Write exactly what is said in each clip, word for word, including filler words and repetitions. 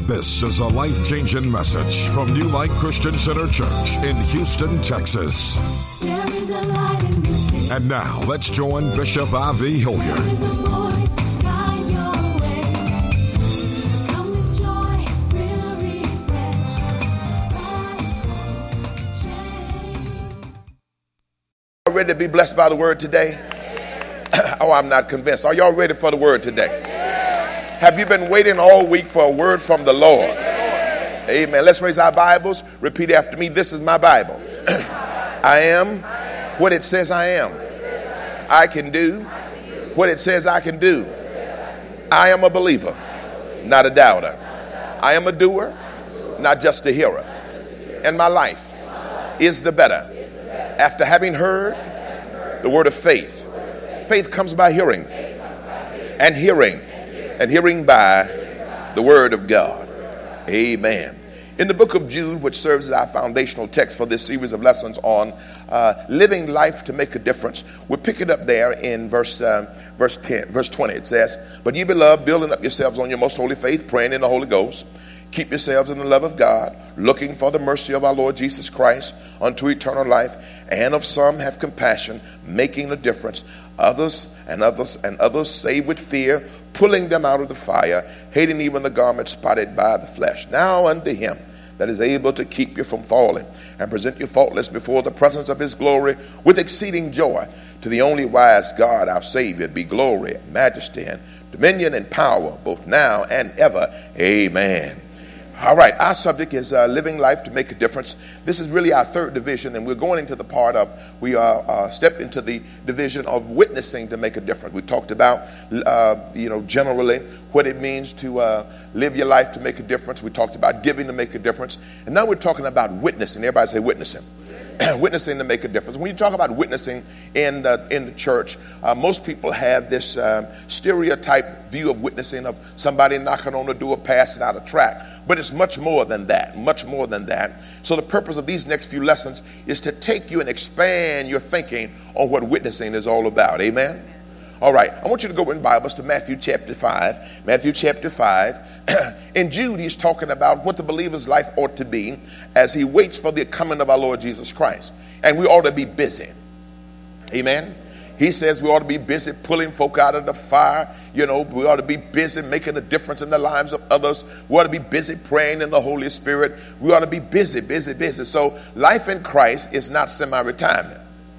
This is a life-changing message from New Light Christian Center Church in Houston, Texas. There is a light in the And now let's join Bishop I V Hilliard. There is a voice guide your way. Come with joy, will refresh. Y'all ready to be blessed by the word today? Oh, I'm not convinced. Are y'all ready for the word today? Have you been waiting all week for a word from the Lord? Amen. Let's raise our Bibles. Repeat after me. This is my Bible. I am what it says I am. I can do what it says I can do. I am a believer, not a doubter. I am a doer, not just a hearer. And my life is the better after having heard the word of faith. Faith comes by hearing, and hearing, and hearing by the word of God. Amen. In the book of Jude, which serves as our foundational text for this series of lessons on uh, living life to make a difference, we'll pick it up there in verse uh, verse ten, verse twenty. It says, "But ye beloved, building up yourselves on your most holy faith, praying in the Holy Ghost, keep yourselves in the love of God, looking for the mercy of our Lord Jesus Christ unto eternal life. And of some have compassion, making a difference. Others and others and others save with fear, pulling them out of the fire, hating even the garment spotted by the flesh. Now unto him that is able to keep you from falling and present you faultless before the presence of his glory with exceeding joy. To the only wise God, our Savior, be glory and majesty and dominion and power, both now and ever. Amen." All right, our subject is uh, living life to make a difference. This is really our third division, and we're going into the part of, we are uh, stepped into the division of witnessing to make a difference. We talked about, uh, you know, generally what it means to uh, live your life to make a difference. We talked about giving to make a difference. And now we're talking about witnessing. Everybody say witnessing. Witnessing to make a difference. When you talk about witnessing in the, in the church, uh, most people have this um, stereotype view of witnessing of somebody knocking on the door, passing out a tract. But it's much more than that, much more than that. So the purpose of these next few lessons is to take you and expand your thinking on what witnessing is all about. Amen? All right, I want you to go in Bibles to Matthew chapter five. Matthew chapter five. In Jude, he's talking about what the believer's life ought to be as he waits for the coming of our Lord Jesus Christ. And we ought to be busy. Amen? He says we ought to be busy pulling folk out of the fire. You know, we ought to be busy making a difference in the lives of others. We ought to be busy praying in the Holy Spirit. We ought to be busy, busy, busy. So life in Christ is not semi-retirement.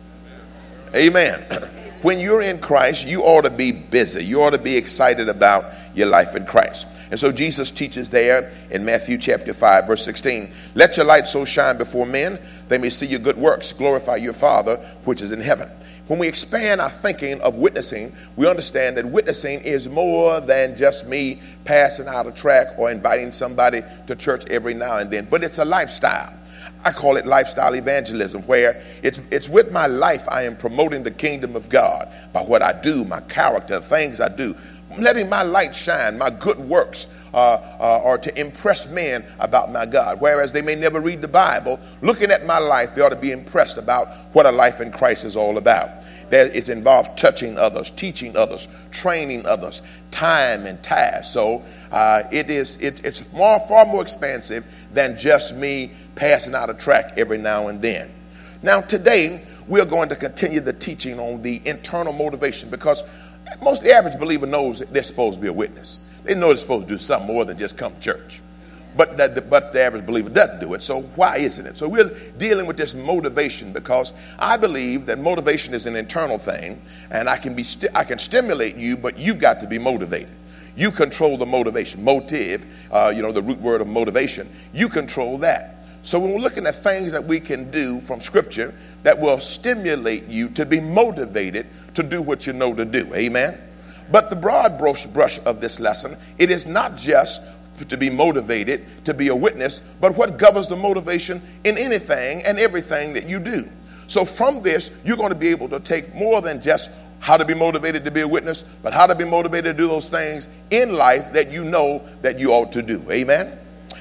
Amen. When you're in Christ, you ought to be busy. You ought to be excited about your life in Christ. And so Jesus teaches there in Matthew chapter five, verse sixteen, "Let your light so shine before men, they may see your good works, glorify your Father which is in heaven." When we expand our thinking of witnessing, we understand that witnessing is more than just me passing out a tract or inviting somebody to church every now and then, but it's a lifestyle. I call it lifestyle evangelism, where it's it's with my life I am promoting the kingdom of God by what I do, my character, things I do. Letting my light shine, my good works uh, uh, are to impress men about my God. Whereas they may never read the Bible, looking at my life, they ought to be impressed about what a life in Christ is all about. There, it's involved touching others, teaching others, training others, time and task. So uh, it is it, it's far, far more expansive than just me passing out a tract every now and then. Now today, we're going to continue the teaching on the internal motivation, because most of the average believer knows that they're supposed to be a witness. They know they're supposed to do something more than just come to church. But the, but the average believer doesn't do it. So why isn't it? So we're dealing with this motivation, because I believe that motivation is an internal thing, and I can be sti- I can stimulate you, but you've got to be motivated. You control the motivation. Motive, uh, you know, the root word of motivation. You control that. So when we're looking at things that we can do from Scripture that will stimulate you to be motivated to do what you know to do. Amen? But the broad brush, brush of this lesson, it is not just to be motivated, to be a witness, but what governs the motivation in anything and everything that you do. So from this, you're going to be able to take more than just how to be motivated to be a witness, but how to be motivated to do those things in life that you know that you ought to do. Amen?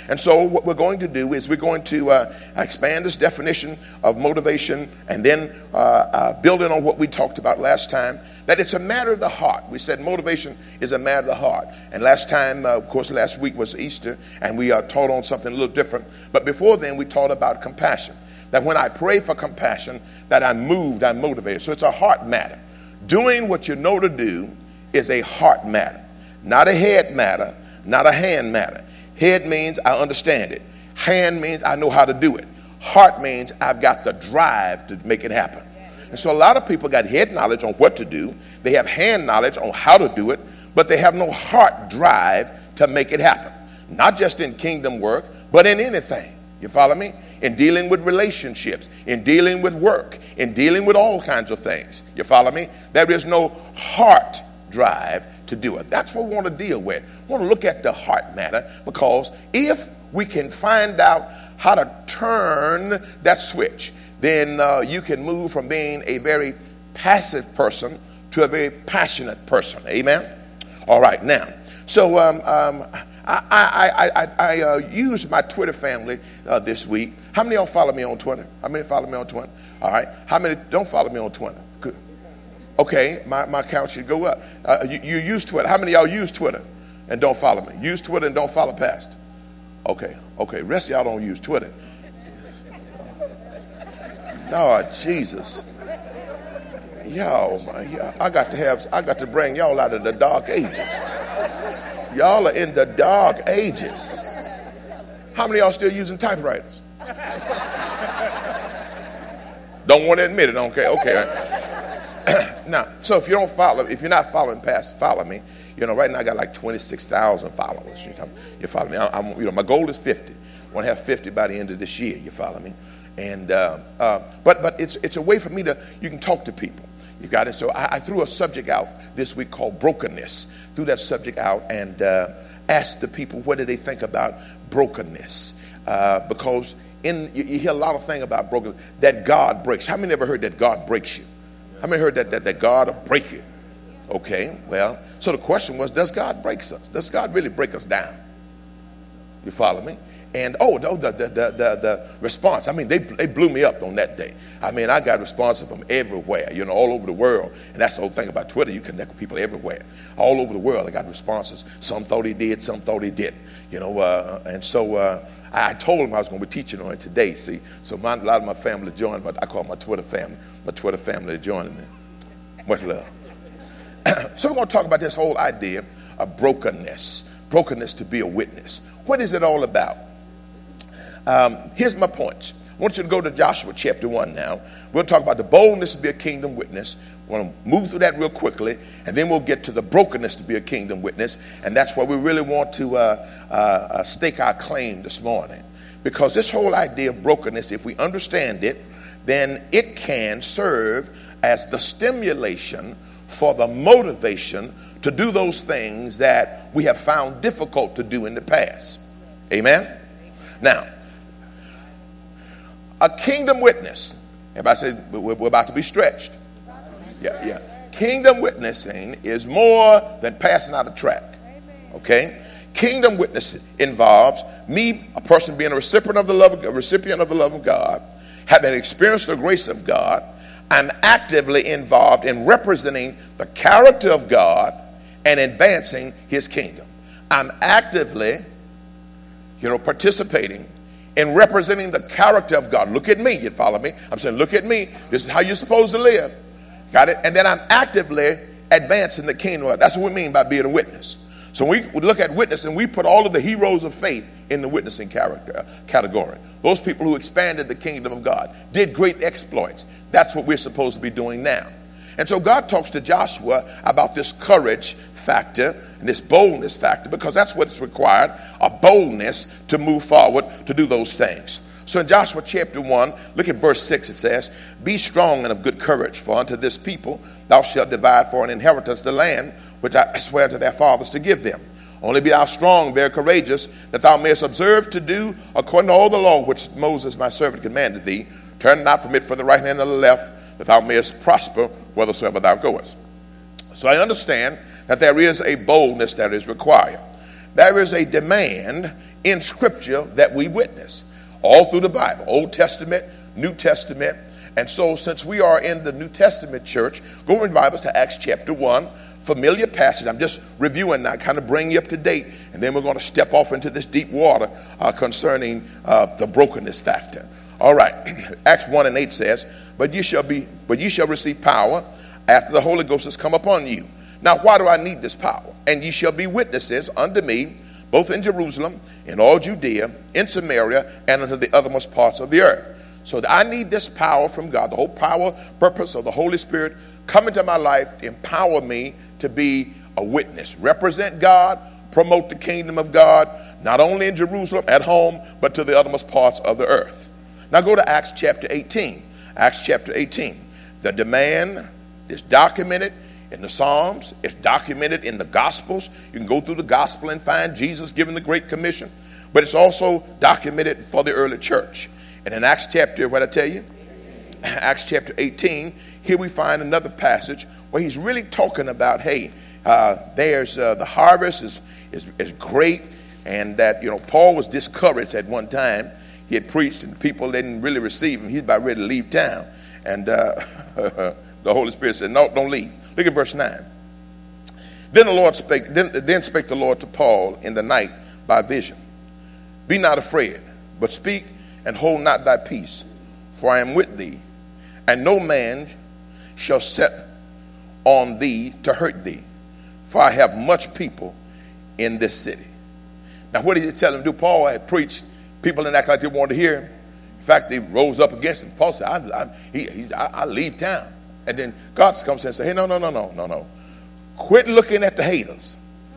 And so what we're going to do is we're going to uh, expand this definition of motivation and then uh, uh, building on what we talked about last time, that it's a matter of the heart. We said motivation is a matter of the heart. And last time, uh, of course, last week was Easter, and we uh, taught on something a little different. But before then, we taught about compassion. That when I pray for compassion, that I'm moved, I'm motivated. So it's a heart matter. Doing what you know to do is a heart matter, not a head matter, not a hand matter. Head means I understand it. Hand means I know how to do it. Heart means I've got the drive to make it happen. And so a lot of people got head knowledge on what to do. They have hand knowledge on how to do it, but they have no heart drive to make it happen. Not just in kingdom work, but in anything. You follow me? In dealing with relationships, in dealing with work, in dealing with all kinds of things. You follow me? There is no heart drive to do it. That's what we want to deal with. We want to look at the heart matter, because if we can find out how to turn that switch, then uh, you can move from being a very passive person to a very passionate person. Amen? All right, now, so um, um, I, I, I, I, I uh, used my Twitter family uh, this week. How many of y'all follow me on Twitter? How many follow me on Twitter? All right. How many don't follow me on Twitter? Good. Okay, my, my count should go up. Uh, you, you use Twitter. How many of y'all use Twitter and don't follow me? Use Twitter and don't follow Pastor. Okay, okay. Rest of y'all don't use Twitter. Oh, Jesus. Y'all, my, y'all, I got to have, I got to bring y'all out of the dark ages. Y'all are in the dark ages. How many of y'all still using typewriters? Don't want to admit it. Okay, okay. Now, so if you don't follow, if you're not following Pastor, follow me. You know, right now I got like twenty-six thousand followers. You, you follow me? I, I'm, you know, my goal is fifty. I want to have fifty by the end of this year. You follow me? And uh, uh, but but it's it's a way for me to, you can talk to people. You got it? So I, I threw a subject out this week called brokenness. Threw that subject out and uh, asked the people what do they think about brokenness. Uh, because in you, you hear a lot of things about brokenness, that God breaks. How many ever heard that God breaks you? How many heard that, that, that God will break you? Okay, well, so the question was, does God break us? Does God really break us down? You follow me? And oh no, the the the the, the response. I mean, they they blew me up on that day. I mean, I got responses from everywhere, you know, all over the world. And that's the whole thing about Twitter. You connect with people everywhere, all over the world. I got responses. Some thought he did, some thought he didn't. You know, uh, and so uh, I told him I was going to be teaching on it today. See, so my, a lot of my family joined, but I call my Twitter family. My Twitter family joining me. Much love. So we're going to talk about this whole idea of brokenness, brokenness to be a witness. What is it all about? Um, here's my points. I want you to go to Joshua chapter one now. We'll talk about the boldness to be a kingdom witness. We're going to move through that real quickly, and then we'll get to the brokenness to be a kingdom witness. And that's where we really want to uh, uh, uh, stake our claim this morning. Because this whole idea of brokenness, if we understand it, then it can serve as the stimulation for the motivation to do those things that we have found difficult to do in the past. Amen? Now, a kingdom witness. Everybody says we're about to be stretched. Yeah, yeah. Kingdom witnessing is more than passing out a tract. Okay? Kingdom witness involves me, a person being a recipient of the love of, a recipient of the love of God, having experienced the grace of God. I'm actively involved in representing the character of God and advancing his kingdom. I'm actively, you know, participating in representing the character of God. Look at me, you follow me? I'm saying, look at me. This is how you're supposed to live. Got it? And then I'm actively advancing the kingdom. That's what we mean by being a witness. So we look at witnessing, we put all of the heroes of faith in the witnessing character category. Those people who expanded the kingdom of God, did great exploits. That's what we're supposed to be doing now. And so God talks to Joshua about this courage factor and this boldness factor, because that's what's required, a boldness to move forward to do those things. So in Joshua chapter one, look at verse six, it says, "Be strong and of good courage, for unto this people thou shalt divide for an inheritance the land which I swear to their fathers to give them. Only be thou strong, very courageous, that thou mayest observe to do according to all the law which Moses my servant commanded thee. Turn not from it for the right hand or the left, that thou mayest prosper whithersoever thou goest." So I understand that there is a boldness that is required. There is a demand in Scripture that we witness all through the Bible, Old Testament, New Testament. And so since we are in the New Testament church, go in Bibles to Acts chapter one, familiar passage. I'm just reviewing now, kind of bring you up to date, and then we're going to step off into this deep water uh, concerning uh, the brokenness factor. All right, Acts one and eight says, but you shall be, but you shall receive power after the Holy Ghost has come upon you. Now, why do I need this power? And ye shall be witnesses unto me, both in Jerusalem, in all Judea, in Samaria, and unto the uttermost parts of the earth. So that I need this power from God, the whole power, purpose of the Holy Spirit come into my life, empower me to be a witness, represent God, promote the kingdom of God, not only in Jerusalem, at home, but to the uttermost parts of the earth. Now go to Acts chapter eighteen. Acts chapter eighteen. The demand is documented in the Psalms. It's documented in the Gospels. You can go through the Gospel and find Jesus giving the Great Commission. But it's also documented for the early church. And in Acts chapter, what I tell you? Acts chapter eighteen, here we find another passage where he's really talking about, hey, uh, there's uh, the harvest is, is is great, and that, you know, Paul was discouraged at one time. He had preached and people didn't really receive him. He's about ready to leave town. And uh, the Holy Spirit said, no, don't leave. Look at verse nine. Then the Lord spake, then, then spake the Lord to Paul in the night by vision. Be not afraid, but speak and hold not thy peace, for I am with thee, and no man shall set on thee to hurt thee, for I have much people in this city. Now, what did he tell him to do? Paul had preached. People didn't act like they wanted to hear him. In fact, they rose up against him. Paul said, I, I, he, he, I, I leave town. And then God comes in and says, hey, no, no, no, no, no, no. Quit looking at the haters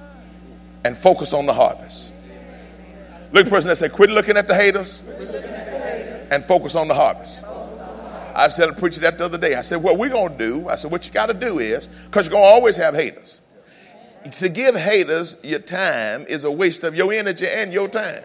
and focus on the harvest. Look at the person that said, quit looking at the haters and focus on the harvest. I was telling the preacher that the other day. I said, what we're going to do, I said, what you got to do is, because you're going to always have haters. To give haters your time is a waste of your energy and your time.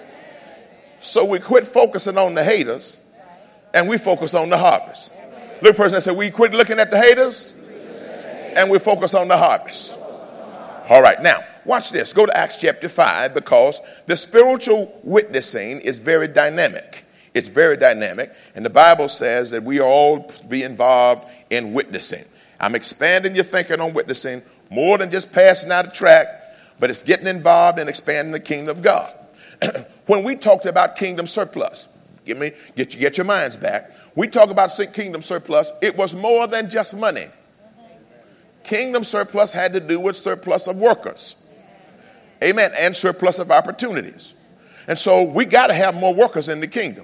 So we quit focusing on the haters and we focus on the harvest. Look at the person that said, we quit looking at the haters and we focus on the harvest. All right, now, watch this. Go to Acts chapter five, because the spiritual witnessing is very dynamic. It's very dynamic. And the Bible says that we all be involved in witnessing. I'm expanding your thinking on witnessing more than just passing out a tract, but it's getting involved in expanding the kingdom of God. When we talked about kingdom surplus, give me, get, get your minds back. We talk about kingdom surplus. It was more than just money. Kingdom surplus had to do with surplus of workers. Amen. And surplus of opportunities. And so we got to have more workers in the kingdom.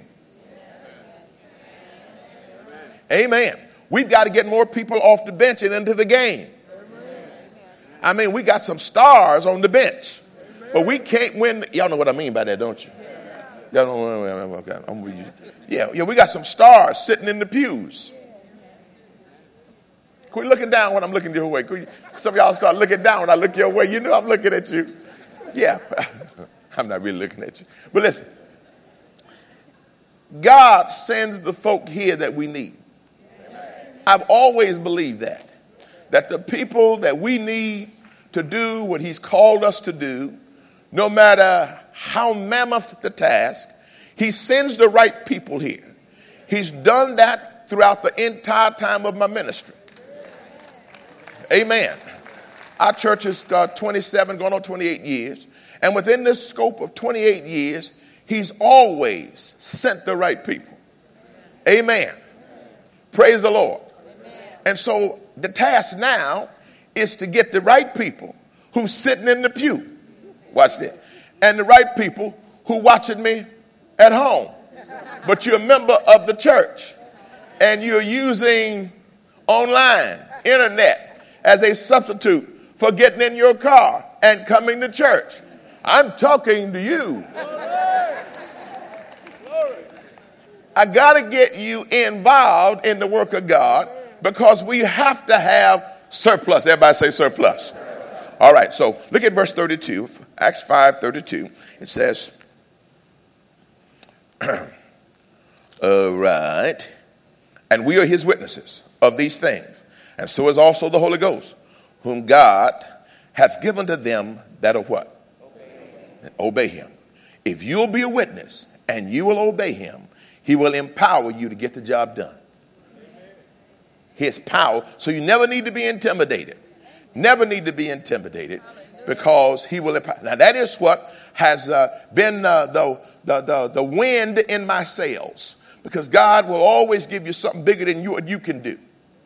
Amen. We've got to get more people off the bench and into the game. I mean, we got some stars on the bench, but we can't win. Y'all know what I mean by that, don't you? Y'all know, okay, I'm with you. Yeah, yeah, we got some stars sitting in the pews. Quit looking down when I'm looking your way. Some of y'all start looking down when I look your way. You know I'm looking at you. Yeah, I'm not really looking at you. But listen, God sends the folk here that we need. I've always believed that. That the people that we need to do what he's called us to do, no matter how mammoth the task, he sends the right people here. He's done that throughout the entire time of my ministry. Amen. Our church is uh, twenty-seven, going on twenty-eight years. And within this scope of twenty-eight years, he's always sent the right people. Amen. Praise the Lord. And so the task now is to get the right people who's sitting in the pew. Watch this. And the right people who watching me at home. But you're a member of the church. And you're using online, internet, as a substitute for getting in your car and coming to church. I'm talking to you. I got to get you involved in the work of God, because we have to have surplus. Everybody say surplus. All right, so look at verse thirty-two, Acts five thirty-two. It says, all right, and we are his witnesses of these things, and so is also the Holy Ghost, whom God hath given to them that are what? Obey him. If you'll be a witness and you will obey him, he will empower you to get the job done. His power. So you never need to be intimidated. Never need to be intimidated because he will empower. Now that is what has uh, been uh, the, the, the, the wind in my sails, because God will always give you something bigger than you, what you can do.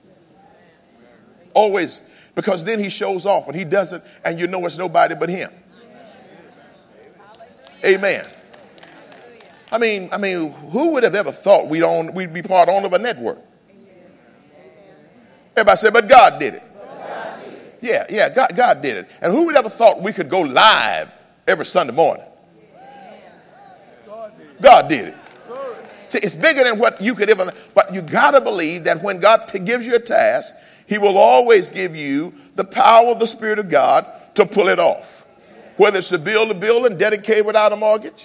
Always. Because then he shows off and he does it and you know it's nobody but him. Amen. I mean, I mean, who would have ever thought we'd own, we'd be part owner of a network? Everybody said, but God did it. Yeah, yeah, God, God did it. And who would ever thought we could go live every Sunday morning? God did it. See, it's bigger than what you could ever, but you got to believe that when God t- gives you a task, he will always give you the power of the Spirit of God to pull it off. Whether it's to build a building, dedicate without a mortgage.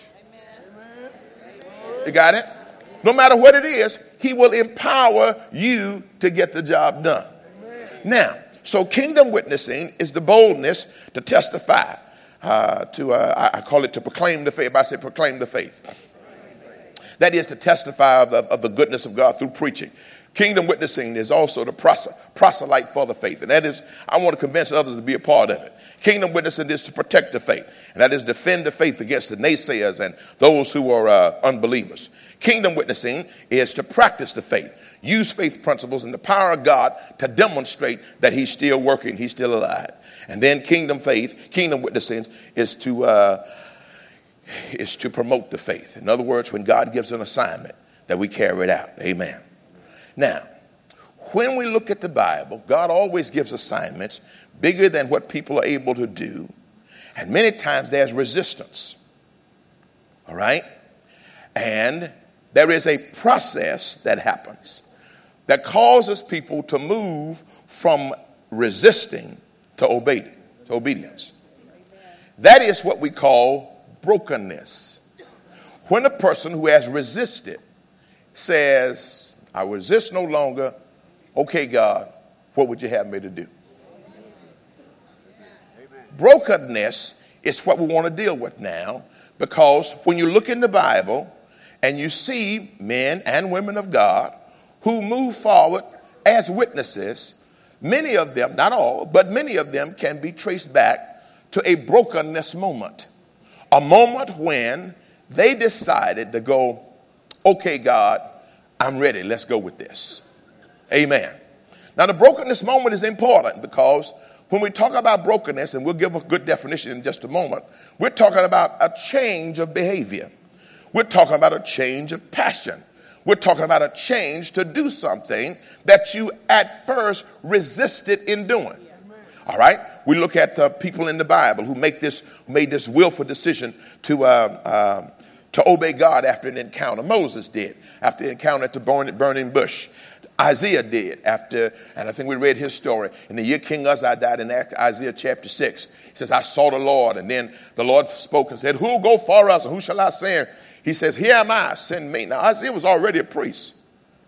You got it? No matter what it is, he will empower you to get the job done. Now, so kingdom witnessing is the boldness to testify, uh, to uh, I call it to proclaim the faith. I say proclaim the faith. That is to testify of the, of the goodness of God through preaching. Kingdom witnessing is also the proselyte for the faith. And that is, I want to convince others to be a part of it. Kingdom witnessing is to protect the faith. And that is defend the faith against the naysayers and those who are uh, unbelievers. Kingdom witnessing is to practice the faith. Use faith principles and the power of God to demonstrate that he's still working, he's still alive. And then kingdom faith, kingdom witnessing is to, uh, is to promote the faith. In other words, when God gives an assignment, that we carry it out. Amen. Now, when we look at the Bible, God always gives assignments bigger than what people are able to do. And many times there's resistance. All right? And there is a process that happens that causes people to move from resisting to obeying, to obedience. That is what we call brokenness. When a person who has resisted says, I resist no longer. Okay, God, what would you have me to do? Brokenness is what we want to deal with now, because when you look in the Bible and you see men and women of God who move forward as witnesses, many of them, not all, but many of them can be traced back to a brokenness moment. A moment when they decided to go, okay, God, I'm ready. Let's go with this. Amen. Now, the brokenness moment is important because when we talk about brokenness, and we'll give a good definition in just a moment, we're talking about a change of behavior. We're talking about a change of passion. We're talking about a change to do something that you at first resisted in doing. All right? We look at the people in the Bible who make this, made this willful decision to uh, um, to obey God after an encounter. Moses did after the encounter at the burning bush. Isaiah did after, and I think we read his story. In the year King Uzziah died in Isaiah chapter six, he says, I saw the Lord. And then the Lord spoke and said, who will go for us and who shall I send? He says, here am I, send me. Now Isaiah was already a priest.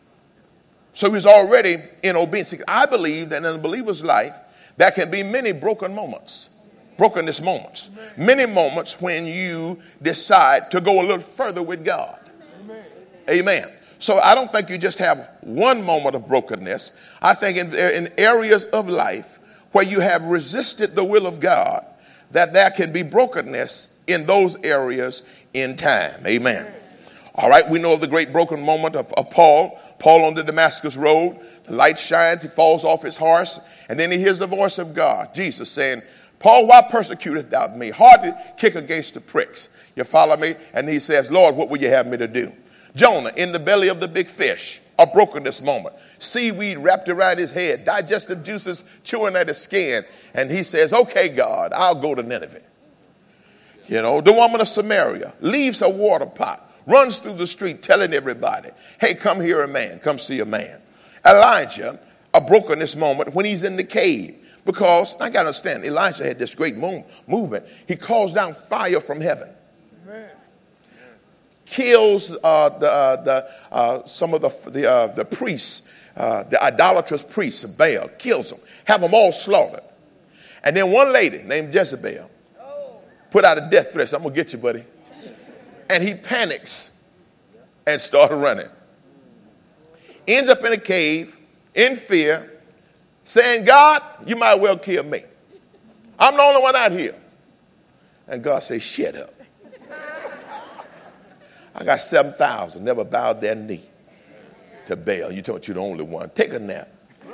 So he was already in obedience. I believe that in a believer's life, there can be many broken moments. Brokenness moments. Amen. Many moments when you decide to go a little further with God. Amen. Amen. So I don't think you just have one moment of brokenness. I think in, in areas of life where you have resisted the will of God, that there can be brokenness in those areas in time. Amen. Amen. All right, we know of the great broken moment of, of Paul. Paul on the Damascus road. The light shines, he falls off his horse, and then he hears the voice of God, Jesus, saying, Paul, why persecutest thou me? Hardly kick against the pricks. You follow me? And he says, Lord, what would you have me to do? Jonah, in the belly of the big fish, a brokenness moment. Seaweed wrapped around his head, digestive juices chewing at his skin. And he says, okay, God, I'll go to Nineveh. You know, the woman of Samaria leaves her water pot, runs through the street telling everybody, hey, come hear a man, come see a man. Elijah, a brokenness moment when he's in the cave. Because, I got to understand, Elijah had this great move, movement. He calls down fire from heaven. Amen. Kills uh, the, uh, the, uh, some of the, the, uh, the priests, uh, the idolatrous priests of Baal. Kills them. Have them all slaughtered. And then one lady named Jezebel put out a death threat. I'm going to get you, buddy. And he panics and started running. Ends up in a cave in fear, saying, God, you might well kill me. I'm the only one out here. And God says, shut up. I got seven thousand, never bowed their knee to Baal. You told you're the only one. Take a nap.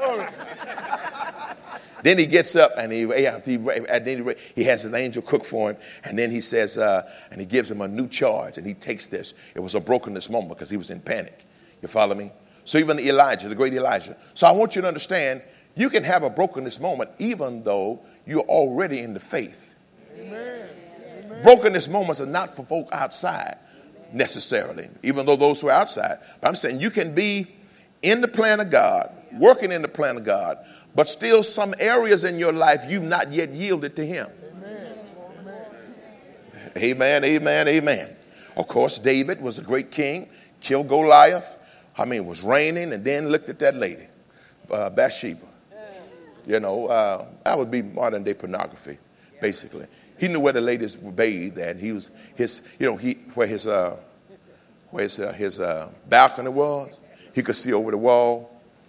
Then he gets up and he, and then he, he has his angel cook for him. And then he says, uh, and he gives him a new charge. And he takes this. It was a brokenness moment because he was in panic. You follow me? So even Elijah, the great Elijah. So I want you to understand, you can have a brokenness moment even though you're already in the faith. Amen. Amen. Brokenness moments are not for folk outside necessarily, even though those who are outside. But I'm saying you can be in the plan of God, working in the plan of God, but still some areas in your life you've not yet yielded to him. Amen. Amen, amen, amen. Of course, David was a great king, killed Goliath. I mean, it was raining, and then looked at that lady, uh, Bathsheba. You know, uh, that would be modern day pornography, basically. He knew where the ladies were bathed, and he was his, you know, he where his uh, where his uh, his uh, balcony was. He could see over the wall.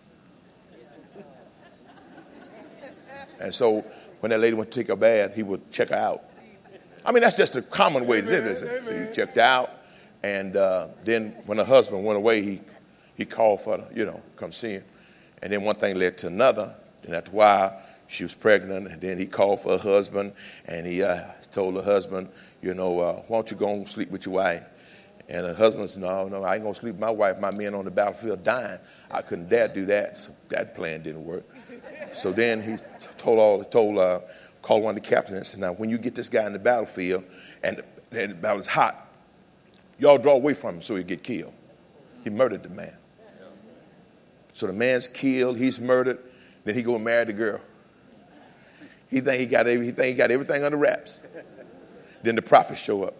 And so when that lady went to take a bath, he would check her out. I mean, that's just a common way to do it. He checked her out, and uh, then when her husband went away, he he called for her, you know, come see him. And then one thing led to another. And after a while, she was pregnant, and then he called for her husband, and he uh, told her husband, you know, uh, why don't you go and sleep with your wife? And her husband said, no, no, I ain't going to sleep with my wife. My men on the battlefield dying. I couldn't dare do that. So that plan didn't work. So then he told all, told, uh, called one of the captains and said, now, when you get this guy in the battlefield and, and the battle is hot, y'all draw away from him so he'll get killed. He murdered the man. So the man's killed, he's murdered, then he go and marry the girl. He think he got every, he think he got everything under wraps. Then the prophets show up.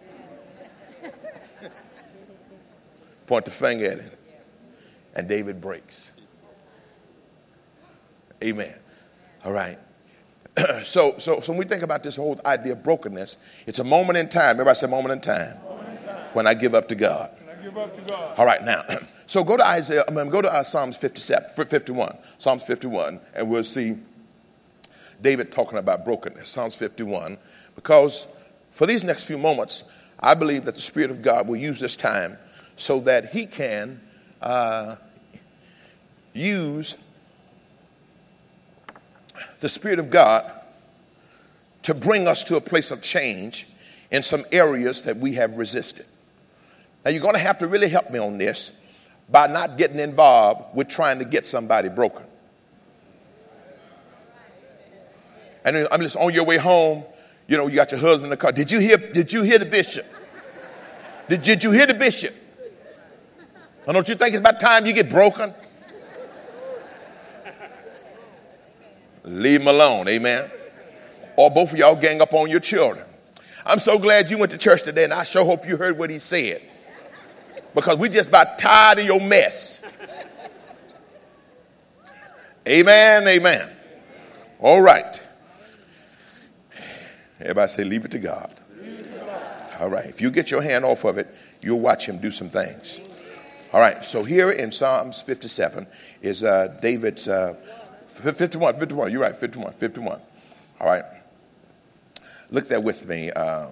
Point the finger at him. And David breaks. Amen. All right. so, so, so when we think about this whole idea of brokenness, it's a moment in time. Everybody say moment in time. Moment in time. When I give up to God. When I give up to God. All right, now. So go to Isaiah, I mean, go to uh, Psalms fifty-seven, fifty-one, Psalms fifty-one, and we'll see David talking about brokenness, Psalms fifty-one, because for these next few moments, I believe that the Spirit of God will use this time so that he can uh, use the Spirit of God to bring us to a place of change in some areas that we have resisted. Now, you're going to have to really help me on this by not getting involved with trying to get somebody broken. And I'm just on your way home, you know, you got your husband in the car. Did you hear, did you hear the bishop? Did, did you hear the bishop? And don't you think it's about time you get broken? Leave them alone, amen? Or both of y'all gang up on your children. I'm so glad you went to church today, and I sure hope you heard what he said. Because we just about tired of your mess. Amen, amen. All right. Everybody say, leave it to God. All right. If you get your hand off of it, you'll watch him do some things. All right. So here in Psalms fifty-seven is uh, David's uh, fifty-one, fifty-one. You're right, fifty-one, fifty-one. All right. Look there with me. Uh,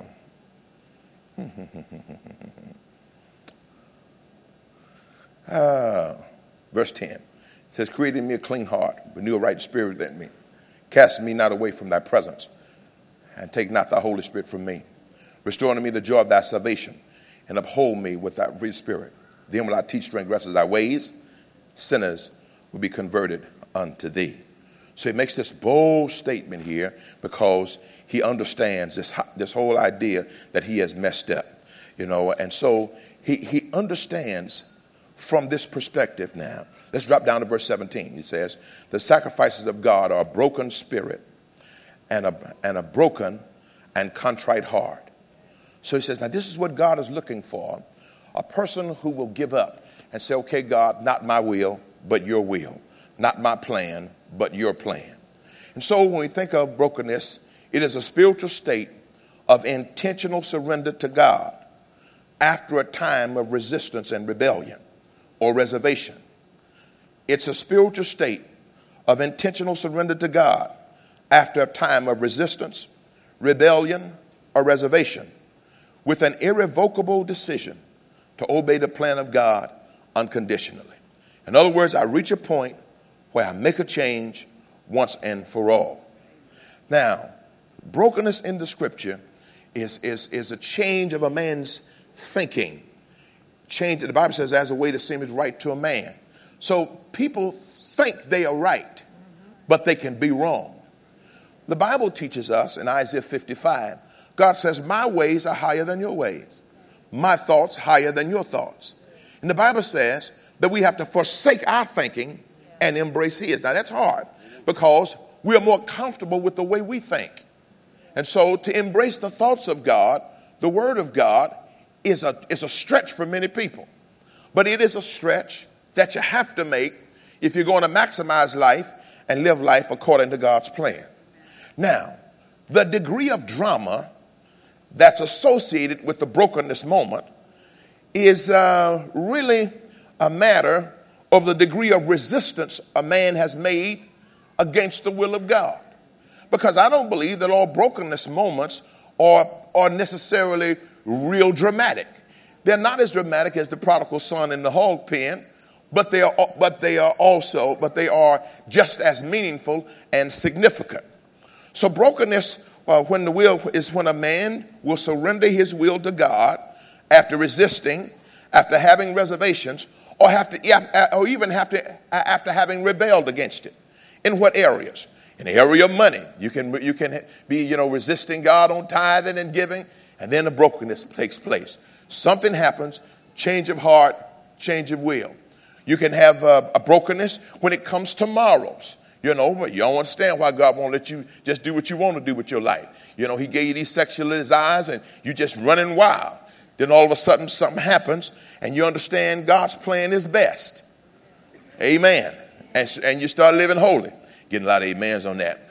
uh, verse ten. It says, create in me a clean heart, renew a right spirit within me. Cast me not away from thy presence, and take not thy Holy Spirit from me. Restore unto me the joy of thy salvation, and uphold me with thy free spirit. Then will I teach transgressors thy ways. Sinners will be converted unto thee. So he makes this bold statement here because he understands this, this whole idea that he has messed up. You know, and so he, he understands from this perspective now. Let's drop down to verse seventeen. He says, the sacrifices of God are a broken spirit and a, and a broken and contrite heart. So he says, now this is what God is looking for. A person who will give up and say, okay, God, not my will, but your will. Not my plan, but your plan. And so when we think of brokenness, it is a spiritual state of intentional surrender to God after a time of resistance and rebellion or reservation. It's a spiritual state of intentional surrender to God after a time of resistance, rebellion, or reservation, with an irrevocable decision to obey the plan of God unconditionally. In other words, I reach a point where I make a change once and for all. Now, brokenness in the scripture is, is, is a change of a man's thinking. Change, the Bible says, as a way that seems right to a man. So people think they are right, but they can be wrong. The Bible teaches us in Isaiah fifty-five, God says, my ways are higher than your ways. My thoughts higher than your thoughts. And the Bible says that we have to forsake our thinking and embrace his. Now that's hard because we are more comfortable with the way we think. And so to embrace the thoughts of God, the word of God, is a, is a stretch for many people. But it is a stretch that you have to make if you're going to maximize life and live life according to God's plan. Now, the degree of drama that's associated with the brokenness moment is uh, really a matter of the degree of resistance a man has made against the will of God. Because I don't believe that all brokenness moments are, are necessarily real dramatic. They're not as dramatic as the prodigal son in the hog pen, but they are, but they are also, but they are just as meaningful and significant. So brokenness, uh, when the will is when a man will surrender his will to God after resisting, after having reservations, or have to, or even have to, after having rebelled against it. In what areas? In the area of money, you can you can be you know resisting God on tithing and giving, and then the brokenness takes place. Something happens, change of heart, change of will. You can have a, a brokenness when it comes to morals. You know, you don't understand why God won't let you just do what you want to do with your life. You know, he gave you these sexual desires and you just running wild. Then all of a sudden something happens and you understand God's plan is best. Amen. And, and you start living holy. Getting a lot of amens on that.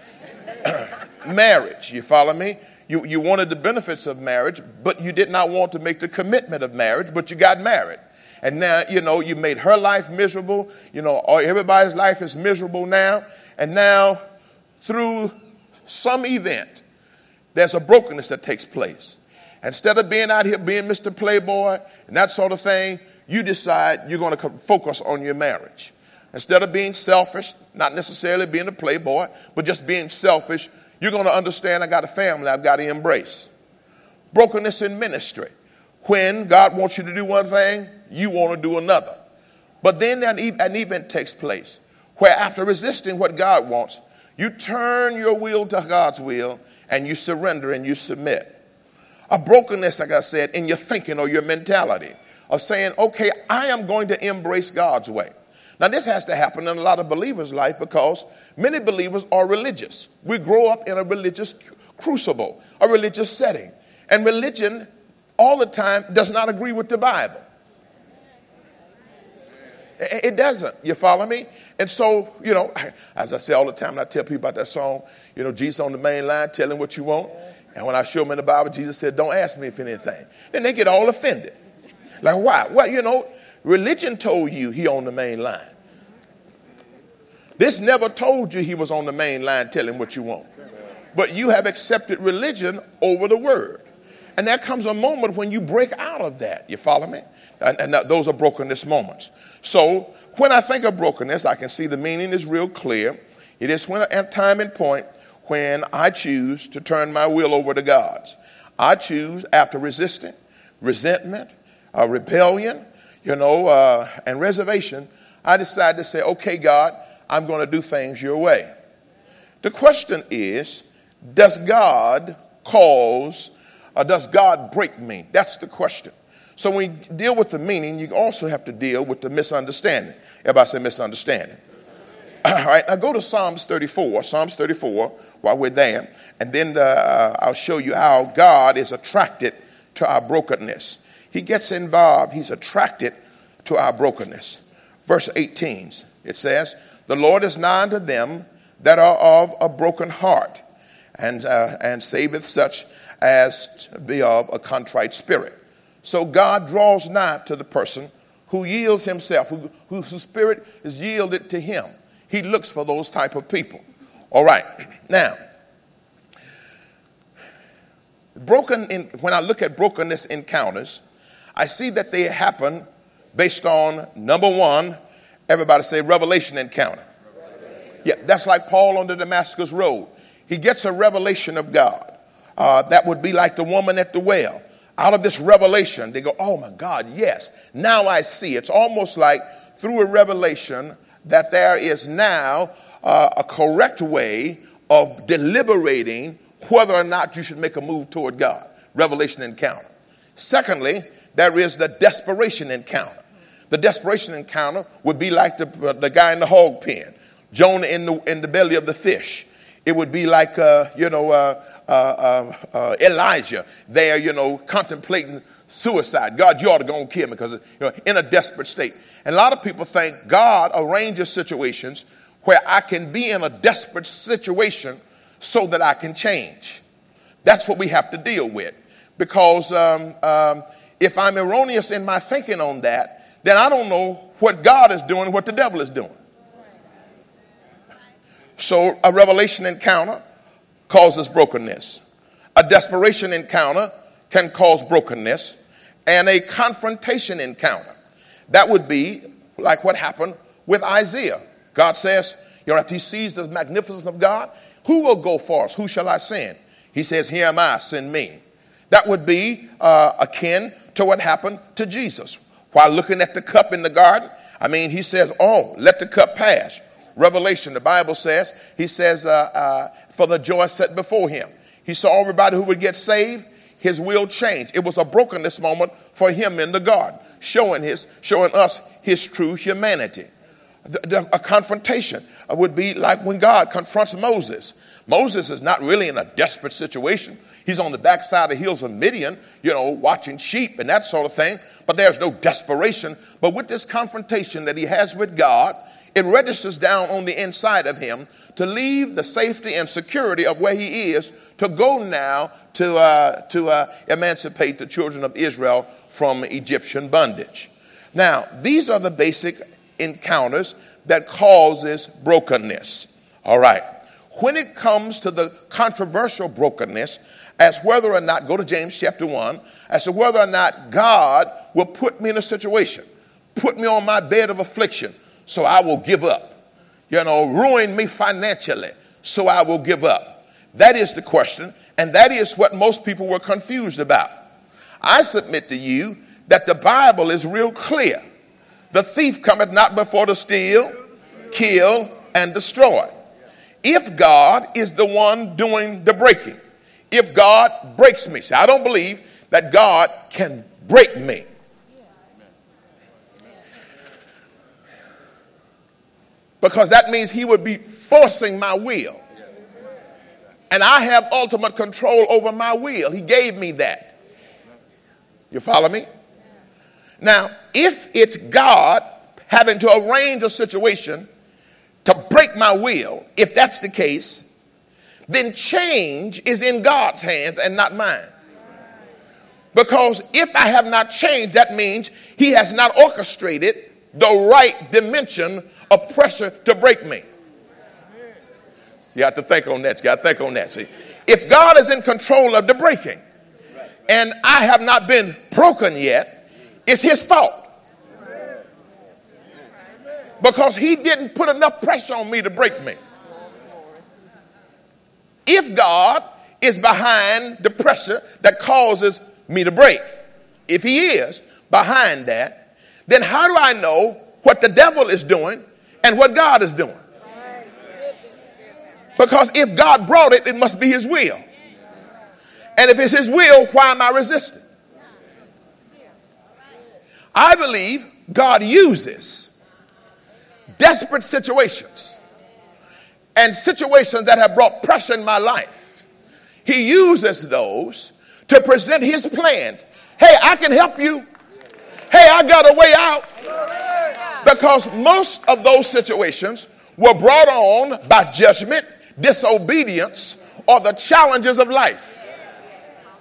Marriage, you follow me? You, you wanted the benefits of marriage, but you did not want to make the commitment of marriage, but you got married. And now, you know, you made her life miserable. You know, everybody's life is miserable now. And now, through some event, there's a brokenness that takes place. Instead of being out here being Mister Playboy and that sort of thing, you decide you're going to focus on your marriage. Instead of being selfish, not necessarily being a playboy, but just being selfish, you're going to understand I got a family I've got to embrace. Brokenness in ministry. When God wants you to do one thing, you want to do another. But then an event takes place where after resisting what God wants, you turn your will to God's will and you surrender and you submit. A brokenness, like I said, in your thinking or your mentality of saying, okay, I am going to embrace God's way. Now, this has to happen in a lot of believers' life because many believers are religious. We grow up in a religious crucible, a religious setting. And religion all the time does not agree with the Bible. It doesn't. You follow me? And so, you know, as I say all the time, and I tell people about that song, you know, Jesus on the main line, tell him what you want. And when I show them in the Bible, Jesus said, don't ask me for anything. Then they get all offended. Like, why? Well, you know, religion told you he on the main line. This never told you he was on the main line telling what you want. But you have accepted religion over the word. And there comes a moment when you break out of that. You follow me? And, and that, those are brokenness moments. So when I think of brokenness, I can see the meaning is real clear. It is when a time and point when I choose to turn my will over to God's. I choose after resisting, resentment, uh, rebellion, you know, uh, and reservation, I decide to say, okay, God, I'm going to do things your way. The question is, does God cause, or does God break me? That's the question. So when you deal with the meaning, you also have to deal with the misunderstanding. Everybody say misunderstanding. All right, now go to Psalms thirty-four, Psalms thirty-four, while we're there, and then uh, I'll show you how God is attracted to our brokenness. He gets involved. He's attracted to our brokenness. Verse eighteen, it says, the Lord is nigh unto them that are of a broken heart, and uh, and saveth such as to be of a contrite spirit. So God draws nigh to the person who yields himself, who, who, whose spirit is yielded to him. He looks for those type of people. All right. Now, broken in, when I look at brokenness encounters, I see that they happen based on, number one, everybody say revelation encounter. Yeah, that's like Paul on the Damascus Road. He gets a revelation of God. Uh, that would be like the woman at the well. Out of this revelation, they go, oh my God, yes, now I see. It's almost like through a revelation that there is now uh, a correct way of deliberating whether or not you should make a move toward God. Revelation encounter. Secondly, there is the desperation encounter. The desperation encounter would be like the, uh, the guy in the hog pen, Jonah in the, in the belly of the fish. It would be like, uh, you know, uh, uh, uh, uh, Elijah there, you know, contemplating suicide. God, you ought to go and kill me because, you know, in a desperate state. And a lot of people think God arranges situations where I can be in a desperate situation so that I can change. That's what we have to deal with. Because um, um, if I'm erroneous in my thinking on that, then I don't know what God is doing and what the devil is doing. So a revelation encounter causes brokenness. A desperation encounter can cause brokenness. And a confrontation encounter. That would be like what happened with Isaiah. God says, you know, after he sees the magnificence of God, who will go for us? Who shall I send? He says, here am I, send me. That would be uh, akin to what happened to Jesus. While looking at the cup in the garden, I mean, he says, oh, let the cup pass. Revelation, the Bible says, he says, uh, uh, for the joy set before him. He saw everybody who would get saved, his will changed. It was a brokenness moment for him in the garden, showing his, showing us his true humanity. The, the, a confrontation would be like when God confronts Moses. Moses is not really in a desperate situation. He's on the backside of the hills of Midian, you know, watching sheep and that sort of thing. But there's no desperation. But with this confrontation that he has with God, it registers down on the inside of him to leave the safety and security of where he is to go now to, uh, to uh, emancipate the children of Israel from Egyptian bondage. Now, these are the basic encounters that causes brokenness. All right. When it comes to the controversial brokenness, as whether or not, go to James chapter one, as to whether or not God will put me in a situation, put me on my bed of affliction, so I will give up. You know, ruin me financially, so I will give up. That is the question, and that is what most people were confused about. I submit to you that the Bible is real clear. The thief cometh not before to steal, kill, and destroy. If God is the one doing the breaking, if God breaks me, see, I don't believe that God can break me. Because that means he would be forcing my will. And I have ultimate control over my will. He gave me that. You follow me? Now, if it's God having to arrange a situation to break my will, if that's the case, then change is in God's hands and not mine. Because if I have not changed, that means he has not orchestrated the right dimension of pressure to break me. You have to think on that. You got to think on that. See, if God is in control of the breaking and I have not been broken yet, it's his fault. Because he didn't put enough pressure on me to break me. If God is behind the pressure that causes me to break, if he is behind that, then how do I know what the devil is doing and what God is doing? Because if God brought it, it must be his will. And if it's his will, why am I resisting? I believe God uses desperate situations and situations that have brought pressure in my life. He uses those to present his plans. Hey, I can help you. Hey, I got a way out. Because most of those situations were brought on by judgment, disobedience, or the challenges of life.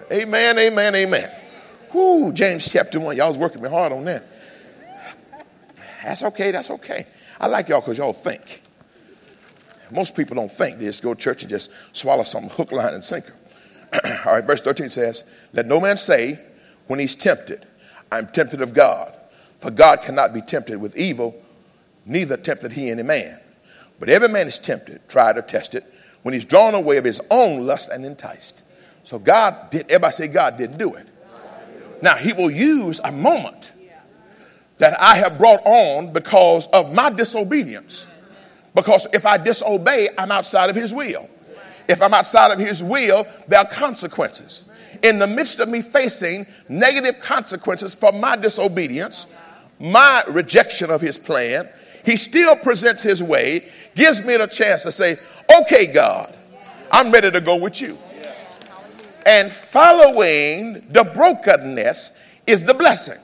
Amen, amen, amen. Whoo, James chapter one. Y'all was working me hard on that. That's okay, that's okay. I like y'all because y'all think. Most people don't think. They just go to church and just swallow some hook, line, and sinker. All right, verse thirteen says, let no man say when he's tempted, I'm tempted of God. For God cannot be tempted with evil, neither tempted he any man. But every man is tempted, tried or tested, when he's drawn away of his own lust and enticed. So God did, everybody say God didn't do it. Now he will use a moment that I have brought on because of my disobedience. Because if I disobey, I'm outside of his will. If I'm outside of his will, there are consequences. In the midst of me facing negative consequences for my disobedience, my rejection of his plan, he still presents his way, gives me the chance to say, okay, God, I'm ready to go with you. And following the brokenness is the blessing.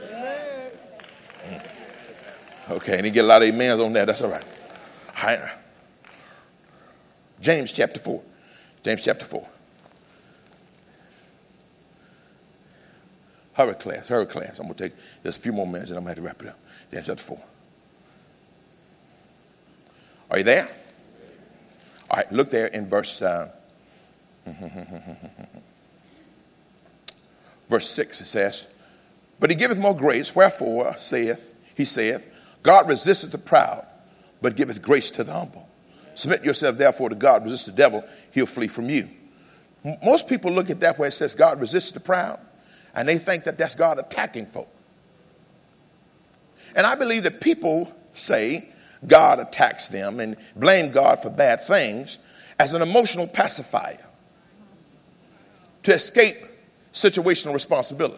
Okay, and he get a lot of amens on that. That's all right. All right. James chapter four. James chapter four. Hurry, class. Hurry, class. I'm going to take just a few more minutes and I'm going to have to wrap it up. James chapter four. Are you there? All right. Look there in verse uh, verse six. It says, but he giveth more grace. Wherefore, saith, he saith, God resisteth the proud, but giveth grace to the humble. Submit yourself, therefore, to God. Resist the devil, he'll flee from you. M- Most people look at that where it says God resists the proud, and they think that that's God attacking folk. And I believe that people say God attacks them and blame God for bad things as an emotional pacifier to escape situational responsibility.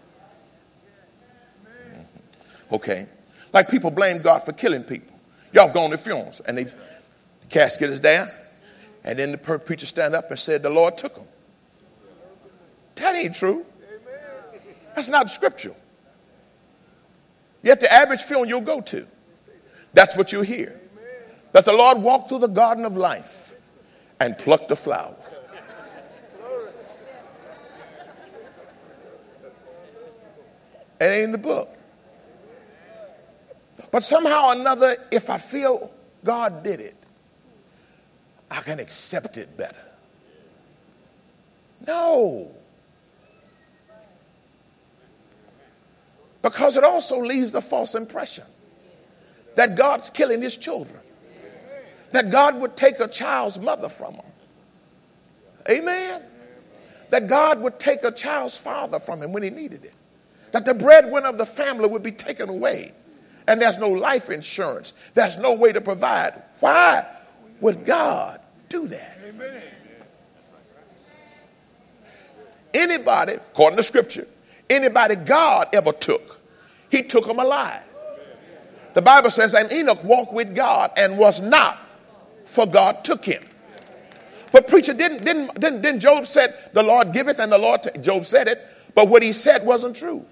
Okay. Like people blame God for killing people. Y'all have gone to funerals and they, the casket is there, and then the preacher stand up and said the Lord took him. That ain't true. That's not scriptural. Yet the average funeral you'll go to, that's what you hear. That the Lord walked through the garden of life and plucked a flower. It ain't in the book. But somehow or another, if I feel God did it, I can accept it better. No. Because it also leaves the false impression that God's killing his children. That God would take a child's mother from them. Amen. That God would take a child's father from him when he needed it. That the breadwinner of the family would be taken away. And there's no life insurance. There's no way to provide. Why would God do that? Amen. Anybody, according to scripture, anybody God ever took, he took them alive. The Bible says, and Enoch walked with God and was not, for God took him. But preacher, didn't, didn't, didn't, didn't Job said, the Lord giveth and the Lord, t-. Job said it, but what he said wasn't true.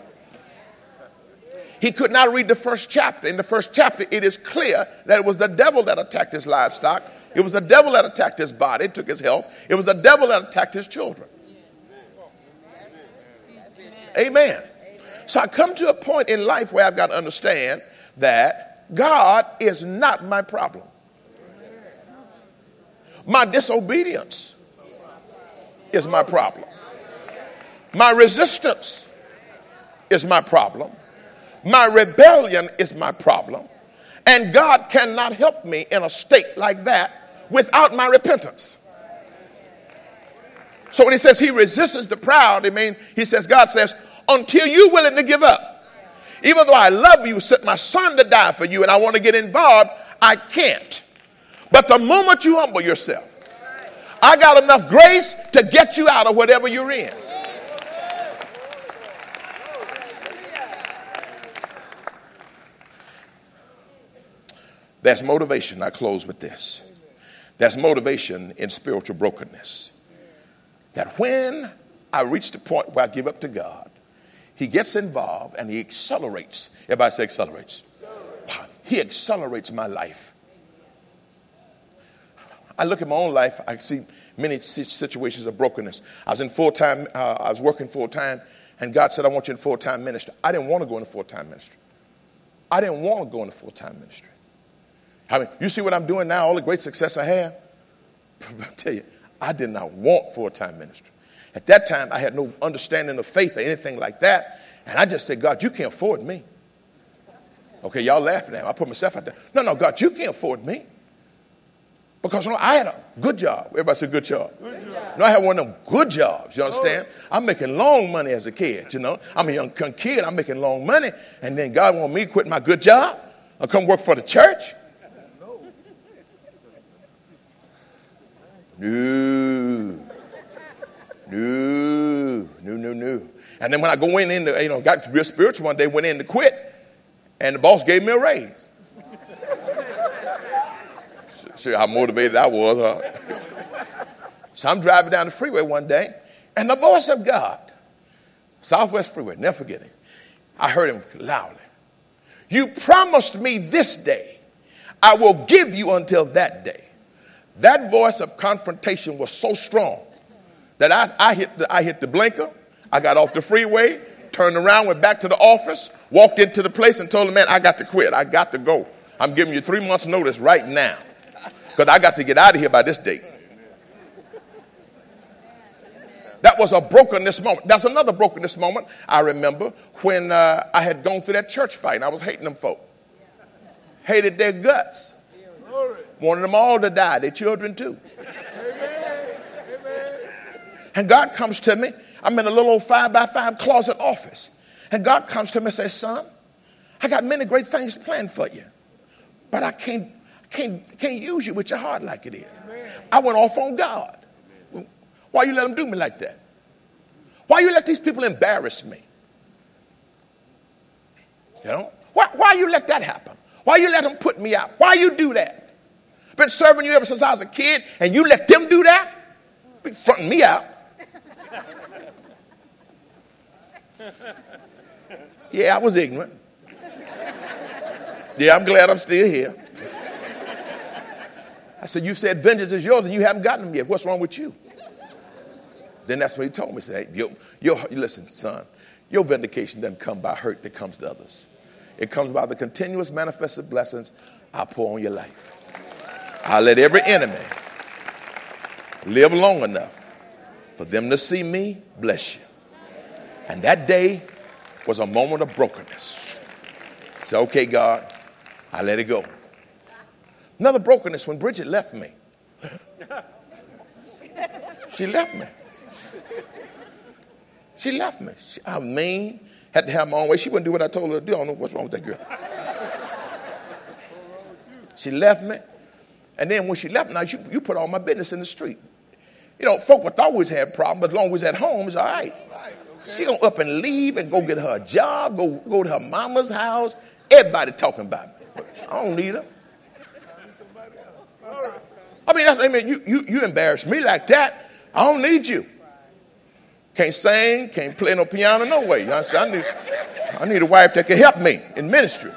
He could not read the first chapter. In the first chapter, it is clear that it was the devil that attacked his livestock. It was the devil that attacked his body, took his health. It was the devil that attacked his children. Amen. So I come to a point in life where I've got to understand that God is not my problem. My disobedience is my problem. My resistance is my problem. My rebellion is my problem. And God cannot help me in a state like that without my repentance. So when he says he resists the proud, I mean, he says, God says, until you're willing to give up. Even though I love you, sent my son to die for you, and I want to get involved, I can't. But the moment you humble yourself, I got enough grace to get you out of whatever you're in. That's motivation. I close with this. That's motivation in spiritual brokenness. That when I reach the point where I give up to God, he gets involved and he accelerates. Everybody say accelerates. He accelerates my life. I look at my own life. I see many si- situations of brokenness. I was in full-time, uh, I was working full-time, and God said, I want you in full-time ministry. I didn't want to go into full-time ministry. I didn't want to go into full-time ministry. I mean, you see what I'm doing now, all the great success I have? I tell you, I did not want full-time ministry. At that time, I had no understanding of faith or anything like that. And I just said, God, you can't afford me. Okay, y'all laughing at me. I put myself out there. No, no, God, you can't afford me. Because you know, I had a good job. Everybody say good job. Good job. No, I had one of them good jobs, you understand? I'm making long money as a kid, you know. I'm a young kid. I'm making long money. And then God want me to quit my good job and come work for the church. No. No. No, no, no. And then when I go in, in the, you know, got real spiritual one day, went in to quit, and the boss gave me a raise. See how motivated I was, huh? So I'm driving down the freeway one day, and the voice of God, Southwest Freeway, never forget it. I heard him loudly. You promised me this day, I will give you until that day. That voice of confrontation was so strong that I, I, hit the, I hit the blinker. I got off the freeway, turned around, went back to the office, walked into the place and told the man, I got to quit. I got to go. I'm giving you three months notice right now because I got to get out of here by this date. That was a brokenness moment. That's another brokenness moment I remember when uh, I had gone through that church fight and I was hating them folk. Hated their guts. Wanted them all to die, their children too. And God comes to me. I'm in a little old five by five closet office. And God comes to me and says, son, I got many great things planned for you. But I can't, can't, can't use you with your heart like it is. I went off on God. Why you let them do me like that? Why you let these people embarrass me? You know? Why, why you let that happen? Why you let them put me out? Why you do that? Been serving you ever since I was a kid, and you let them do that? Be fronting me out. Yeah, I was ignorant. Yeah, I'm glad I'm still here. I said, you said vengeance is yours and you haven't gotten them yet. What's wrong with you? Then that's what he told me. He said, hey, yo, yo, listen, son, your vindication doesn't come by hurt that comes to others. It comes by the continuous manifested blessings I pour on your life. I let every enemy live long enough for them to see me bless you. And that day was a moment of brokenness. I said, okay, God, I let it go. Another brokenness when Bridget left me. She left me. She left me. She, I mean, had to have my own way. She wouldn't do what I told her to do. I don't know what's wrong with that girl. She left me. And then when she left, now you, you put all my business in the street. You know, folk would always have problems, but as long as we was at home, it's all right. She gonna up and leave and go get her a job, go, go to her mama's house. Everybody talking about me. I don't need her. I mean, that's, I mean you, you, you embarrass me like that. I don't need you. Can't sing, can't play no piano, no way. You know what I'm saying? I need, I need a wife that can help me in ministry.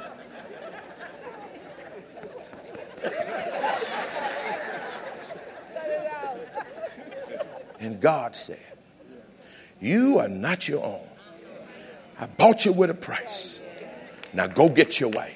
And God said, you are not your own. I bought you with a price. Now go get your wife.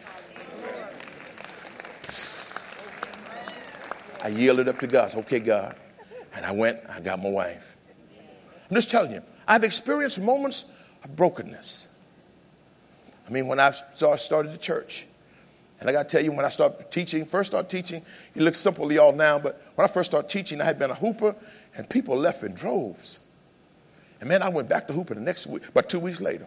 I yielded up to God. Said, okay, God. And I went, I got my wife. I'm just telling you, I've experienced moments of brokenness. I mean, when I started the church, and I got to tell you, when I started teaching, first started teaching, it looks simple to y'all now, but when I first started teaching, I had been a hooper, and people left in droves. And man, I went back to hooping the next week, but two weeks later.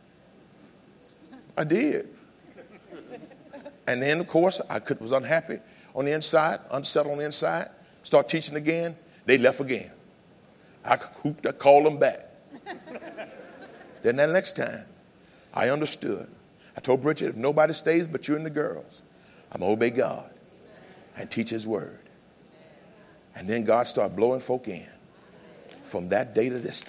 I did. And then, of course, I could, was unhappy on the inside, unsettled on the inside. Start teaching again. They left again. I hooped, I called them back. Then that next time, I understood. I told Bridget, if nobody stays but you and the girls, I'm going to obey God and teach his word. And then God started blowing folk in from that day to this day.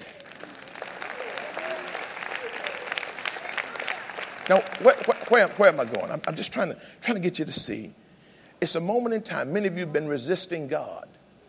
Now, where, where, where am I going? I'm, I'm just trying to, trying to get you to see. It's a moment in time. Many of you have been resisting God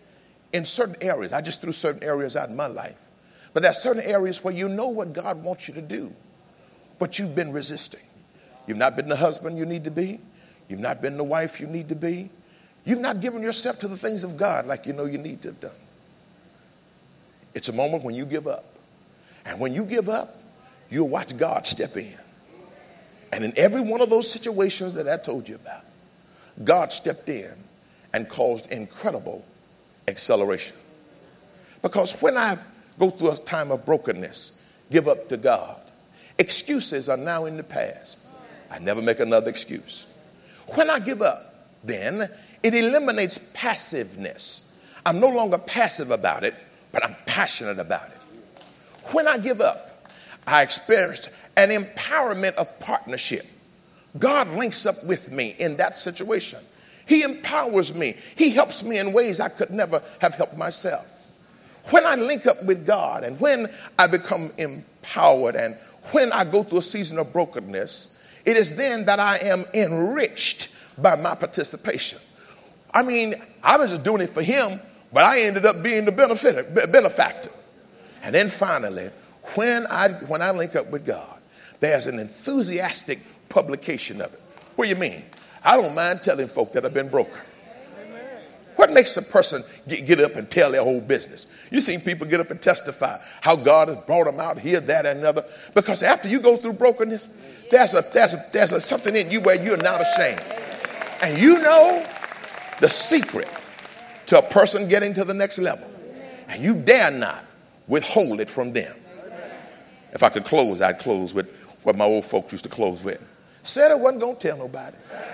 in certain areas. I just threw certain areas out in my life. But there are certain areas where you know what God wants you to do, but you've been resisting. You've not been the husband you need to be. You've not been the wife you need to be. You've not given yourself to the things of God like you know you need to have done. It's a moment when you give up. And when you give up, you'll watch God step in. And in every one of those situations that I told you about, God stepped in and caused incredible acceleration. Because when I go through a time of brokenness, give up to God, excuses are now in the past. I never make another excuse. When I give up, then it eliminates passiveness. I'm no longer passive about it, but I'm passionate about it. When I give up, I experience an empowerment of partnership. God links up with me in that situation. He empowers me. He helps me in ways I could never have helped myself. When I link up with God and when I become empowered and when I go through a season of brokenness, it is then that I am enriched by my participation. I mean, I was just doing it for him, but I ended up being the benefit, benefactor. And then finally, when I when I link up with God, there's an enthusiastic publication of it. What do you mean? I don't mind telling folk that I've been broken. What makes a person get, get up and tell their whole business? You see people get up and testify how God has brought them out here, that, and another. Because after you go through brokenness, there's a there's a there's a, something in you where you're not ashamed, and you know the secret to a person getting to the next level, and you dare not withhold it from them. If I could close, I'd close with what my old folks used to close with. Said I wasn't gonna tell nobody.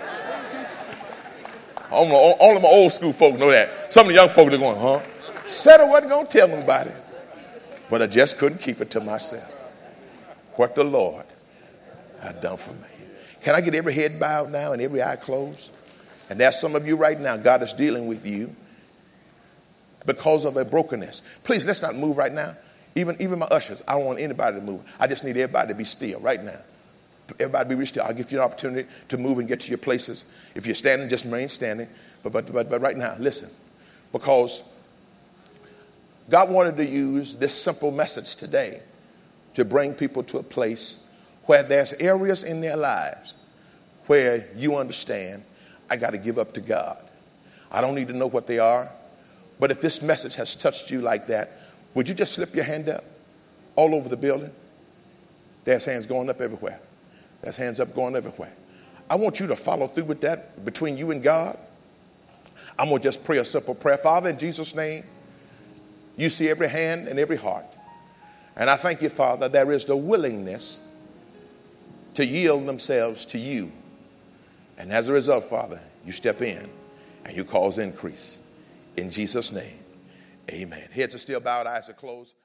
All my, all of my old school folk know that. Some of the young folk are going, huh? Said I wasn't gonna tell nobody, but I just couldn't keep it to myself. What the Lord had done for me. Can I get every head bowed now and every eye closed? And there's some of you right now, God is dealing with you because of a brokenness. Please, let's not move right now. Even, even my ushers, I don't want anybody to move. I just need everybody to be still right now. Everybody be real still. I'll give you an opportunity to move and get to your places. If you're standing, just remain standing. But, but, but, but right now, listen. Because God wanted to use this simple message today to bring people to a place where there's areas in their lives where you understand, I got to give up to God. I don't need to know what they are. But if this message has touched you like that, would you just slip your hand up all over the building? There's hands going up everywhere. There's hands up going everywhere. I want you to follow through with that between you and God. I'm going to just pray a simple prayer. Father, in Jesus' name, you see every hand and every heart. And I thank you, Father, there is the willingness to yield themselves to you. And as a result, Father, you step in and you cause increase. In Jesus' name, amen. Heads are still bowed, eyes are closed.